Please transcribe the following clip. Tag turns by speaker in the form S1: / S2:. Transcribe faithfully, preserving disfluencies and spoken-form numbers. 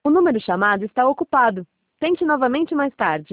S1: O número chamado está ocupado. Tente novamente mais tarde.